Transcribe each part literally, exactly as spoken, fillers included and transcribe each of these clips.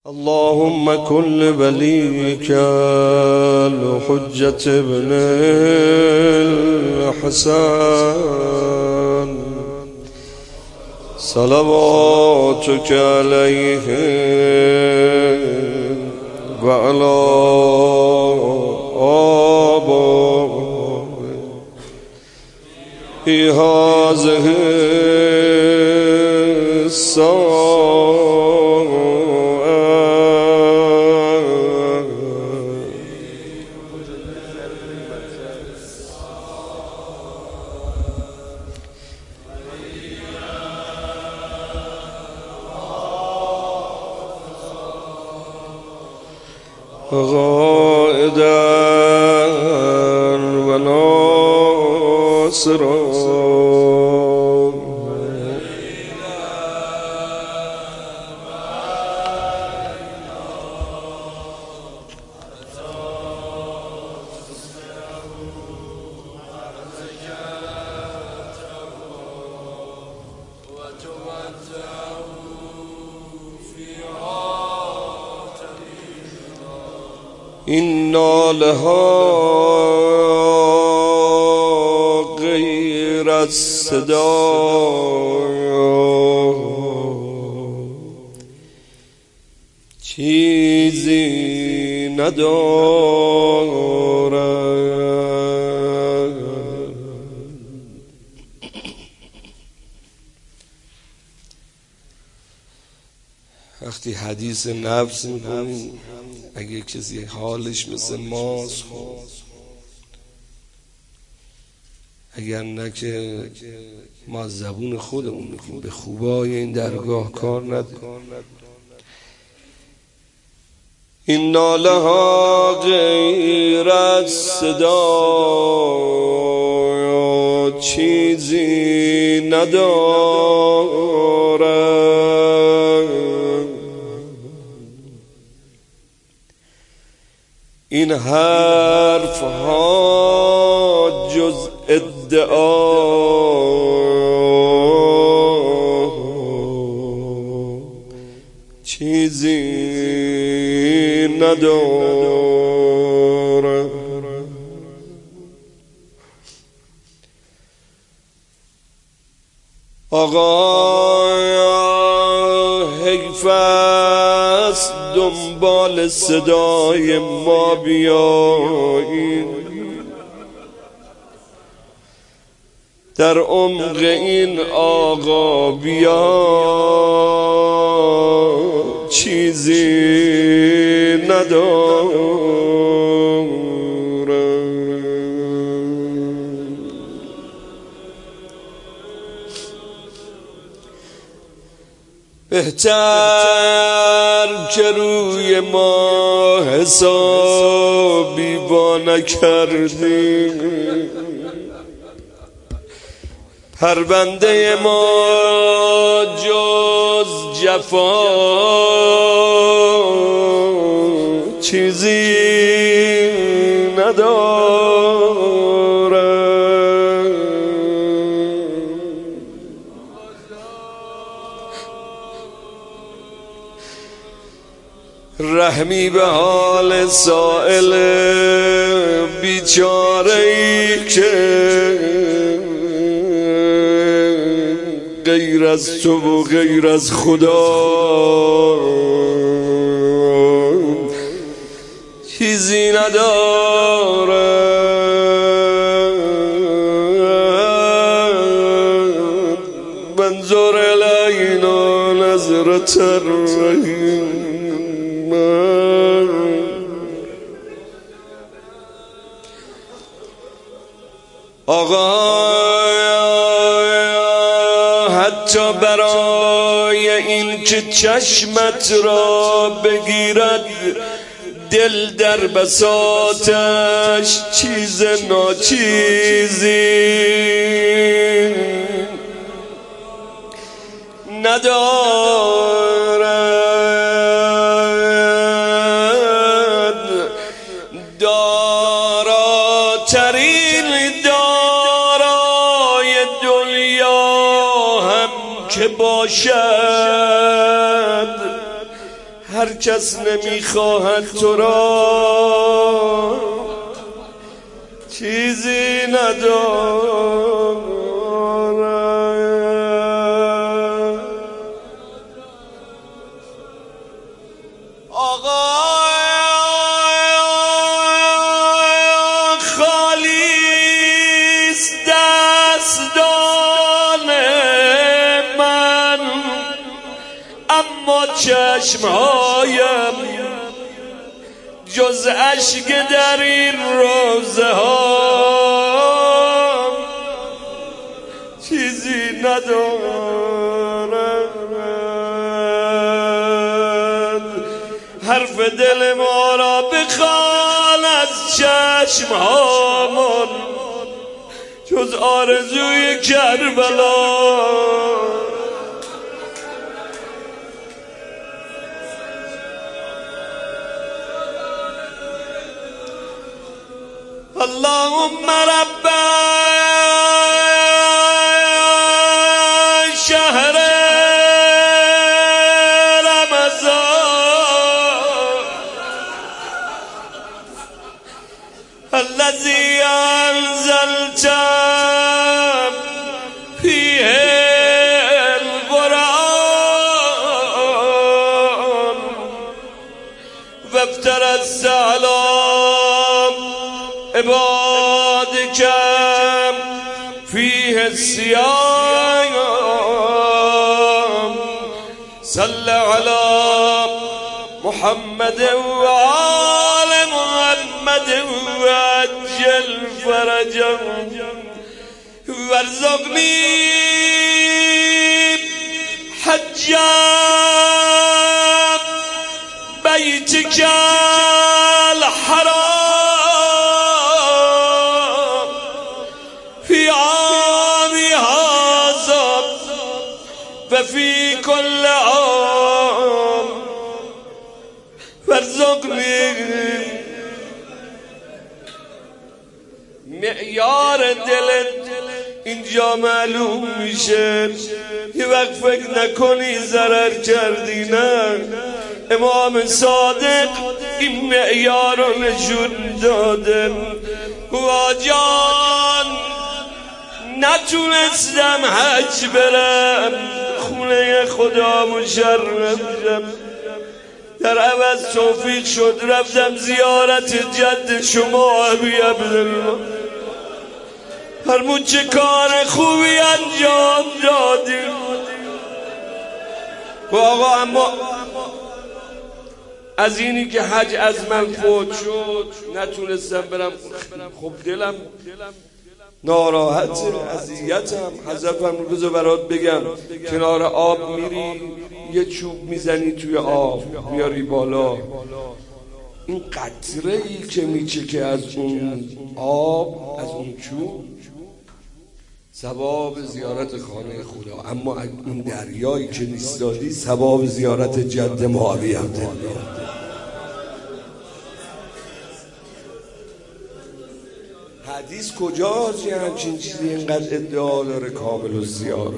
اللهم كن لوليك الحجة ابن الحسن صلواتك عليه وعلى آبائه هذه الساعة غائدا وناصرا إنا لها غير الصدا چیزی ندارد. وقتی حدیث نفس میکنیم اگه کسی حالش مثل ماست، اگر نه که ما از زبون خودمون میگیم به خوبای این درگاه کار نده. اینا لها غیر از صدا چیزی ندارد. این حرف ها جز ادعا چیزی نداره. آقا حیف است دنبال صدای ما بیایید، در عمق این آقا بیا چیزی نداره. بهتر که روی ما حسابی با نکردیم، پرونده ما جز جفا چیزی نداره. رحمی به حال سائل بیچاره‌ای که غیر از تو و غیر از خدا چیزی نداره. منظور الینا نظرت الرحیم. آقا حتی برای این که چشمت را بگیرد دل در بساطش چیز ناچیزی ندارد. داراترین دارای دنیا هم که باشد هر کس نمیخواهد تو را چیزی ندارد. آقا خالیست دستان من، اما چشمهایم جز اشک در این روزه ها چیزی ندارد. حرف دل ما را بخوان از چشمهامون جز آرزوی کربلا. اللهم رب شهر رمضان الذي أنزلت فيه القرآن وافترضت على عبادك فيه الصيام صل على محمد وآل محمد وعجل فرجهم وارزقني حج بيتك الحرام وفي كل عام وارزقني. معیار دلت اینجا معلوم میشه. یه وقت فکر نکنی ضرر کردی، نه، امام صادق این معیار رو نشون داده. واجان نتونستم حج برم، خونه خدا مشرف شم، در عوض توفیق شد رفتم زیارت جد شما ابی عبدالله. فرمود چه کار خوبی انجام دادی. و آقا اما از اینی که حج از من فوت شد نتونستم برم، خب دلم ناراحت، اذیتم، حذفم. بذار برات بگم، کنار آب میری یه چوب میزنی توی آب میاری بالا، این قطره ای که میچکه از اون آب، از اون چوب، ثواب زیارت خانه خدا. اما این دریایی که ایستادی ثواب زیارت جد معاویه عبدالله. حدیث کجاست یه همچین چیزی اینقدر ادعا داره کامل الزیارت؟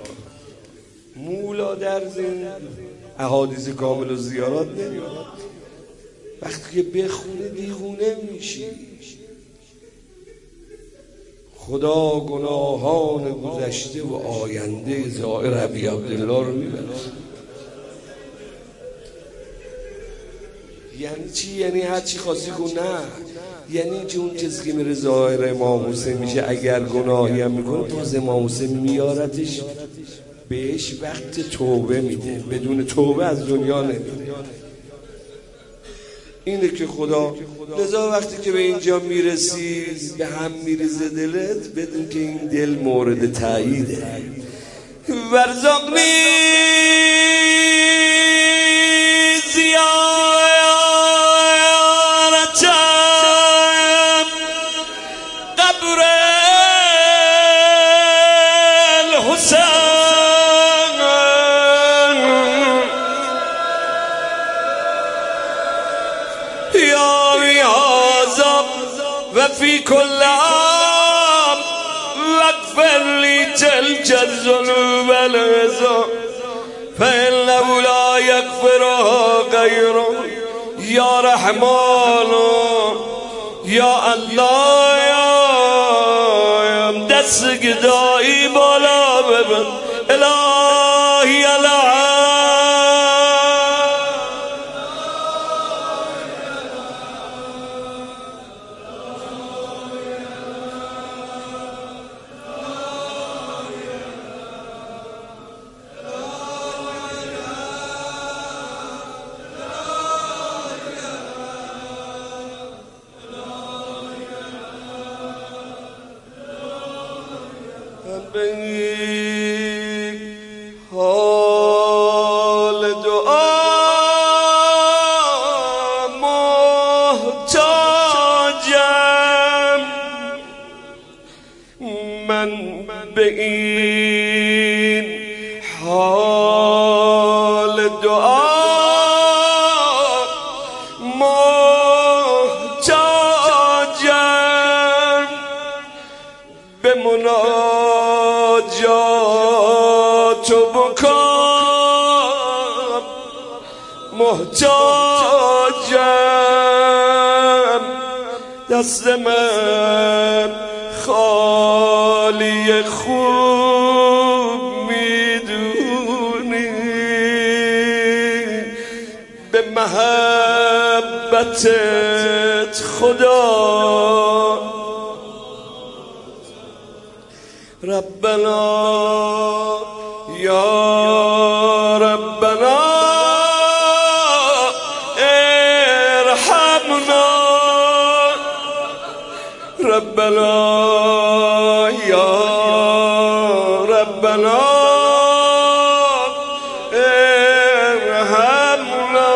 مولا در زین احادیث کامل الزیارت نمیاد. وقتی که بخونه دیوونه میشی. خدا گناهان گذشته و آینده زائر ابی عبدالله رو میبره. یعنی چی؟ یعنی هر چی خواستی کن؟ نه، یعنی که اون کسی که میره ظاهر امام حسین میشه اگر گناهی هم میکنه باز امام حسین میارتش بهش وقت توبه میده، بدون توبه از دنیا نمیده. اینه که خدا لذا وقتی که به اینجا میرسی به هم میریزه دلت، بدون که این دل مورد تاییده. ورزقنی زیارتم قبر الحسین یا هذا و فی کل عام واغفر لی تلک الذنوب العظام فإنه لا یغفرها غیرک غیره یا رحمان یا الله یا دست گدایی بالا ببر الهی الهی به حال دعا محتاجم من به این حال دعا محتاجم به مناجات و بکام محتاجم دست من خالی خوب میدونی به محبتت خدا ربنا یا ربنا ارحمنا ربنا یا ربنا ارحمنا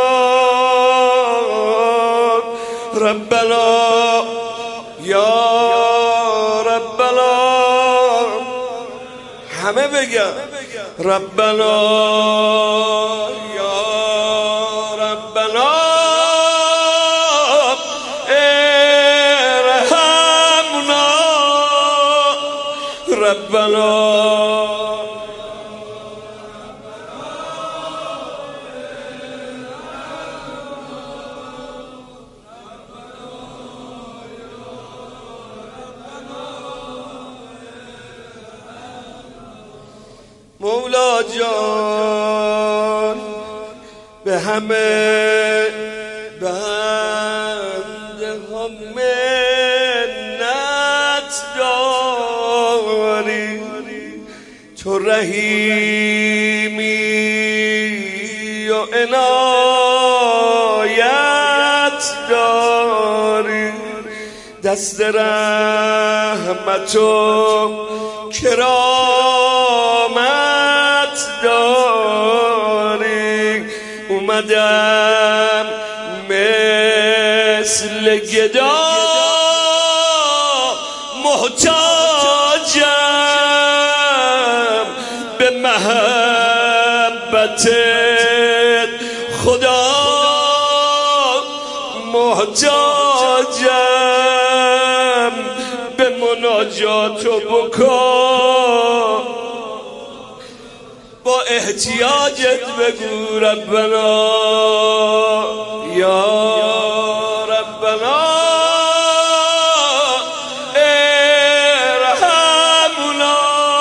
ربنا یا ربنا همه بگن ربنا یا ربنا ارحمنا ربنا مولا جان به همه بنده ها منت داری تو رحیمی و عنایت داری دست رحمت و کرامت داری اومدم مثل گدا محتاجم به محبتت خدا محتاجم به مناجات و بکا با احتیاجت بگو ربنا یا ربنا ارحمنا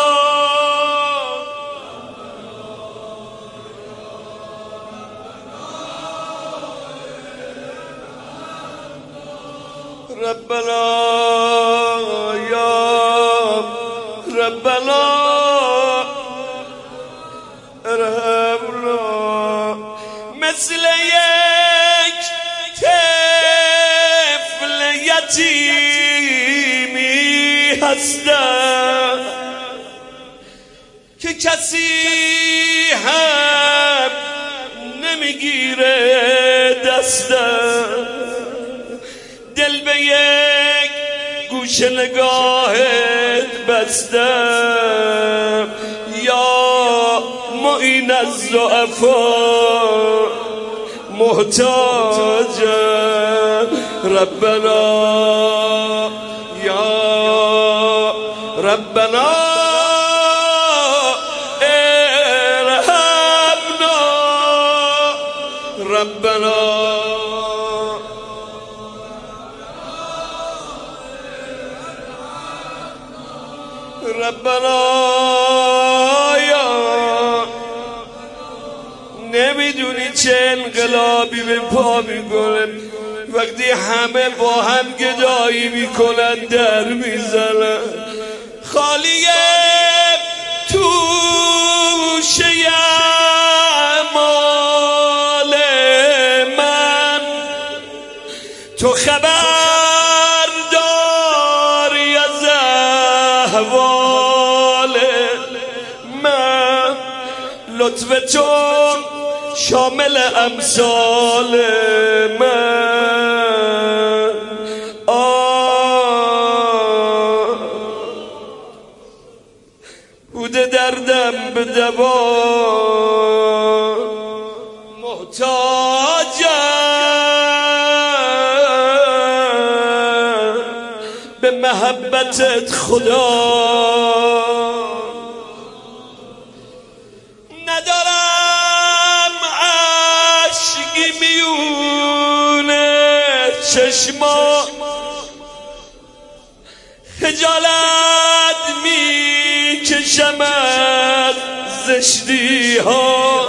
ربنا یا ربنا ارحمنا مثل یک طفل یتیمی هستم که کسی هم نمیگیره دستم دل به یک گوشه نگاهت بستم یا معین از ضعفا محتاجم ربنا یا ربنا ارحمنا ربنا ربنا یا نمیدونی چه انقلابی به پا میکنه وقتی همه با هم گدایی میکنن در میزنن خالیه توشه اعمال من تو خبر داری از احوال من لطف تو شامل امثال من آه بوده دردم به دوا محتاجم به محبتت خدا چشما خجالت میکشم از زشتی ها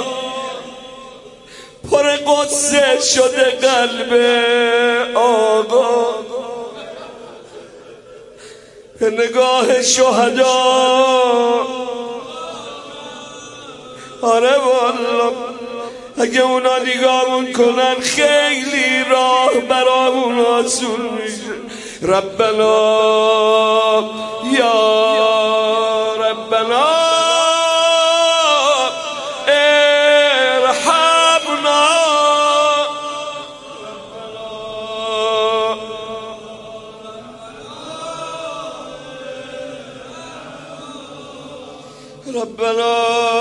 پر قصه شده قلب آقا به نگاه شهدا آره والا اگه اونا نگامون کنن خیلی راه برامون آسون میشه ربنا یا ربنا ارحمنا ربنا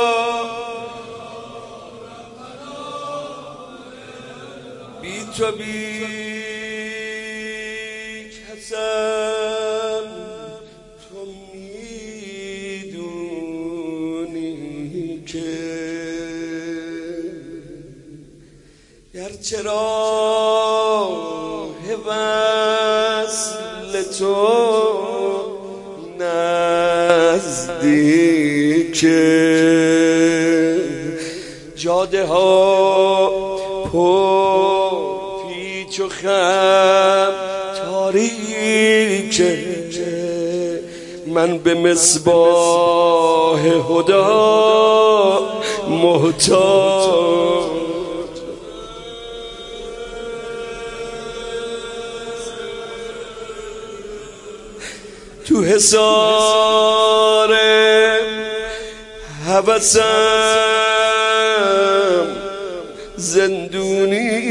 بی تو بی کسم تو میدونی که گرچه راه وصل تو نزدیکه جاده ها پر پیچ و خم تاریکه من به مصباح هدا محتاج تو حصار هوسم زندونی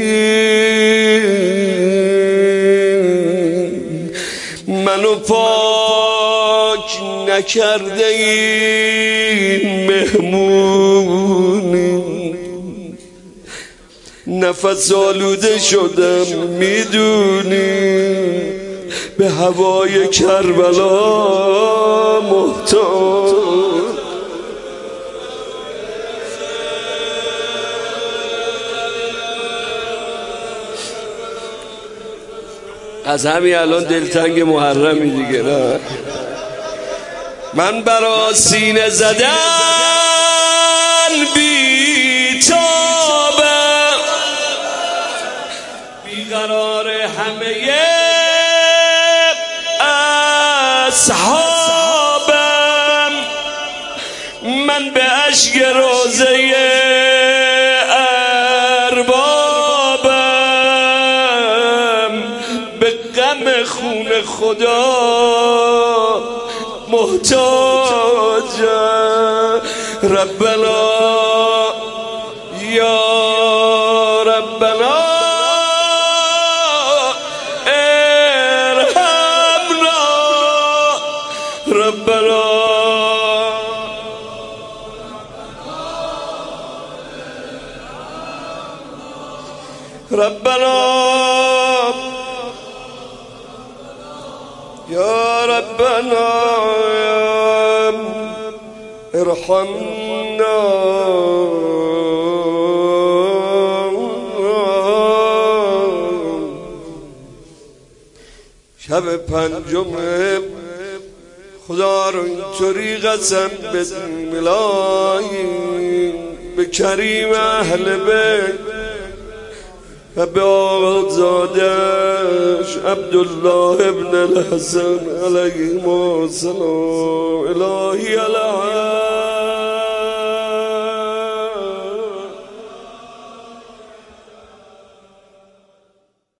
منو پاک نکرده این مهمونی نفس آلوده شدم میدونی به هوای کربلا محتاج از همین الان دلتنگ محرمی دیگه نه من برا سینه زدن بیتابم بیقرار همه اصحابم من به عشق روزه اربابم به غم خون خدا محتاجم ربنا یا ربنا ارحمنا ربنا ربنا یا ربنا ارحمنا شب پنجم خدا رو اینطوری قسم بدیم الهی به کریم اهل بیت و به آقازادش عبدالله ابن الحسن علیه السلام. الهی الهی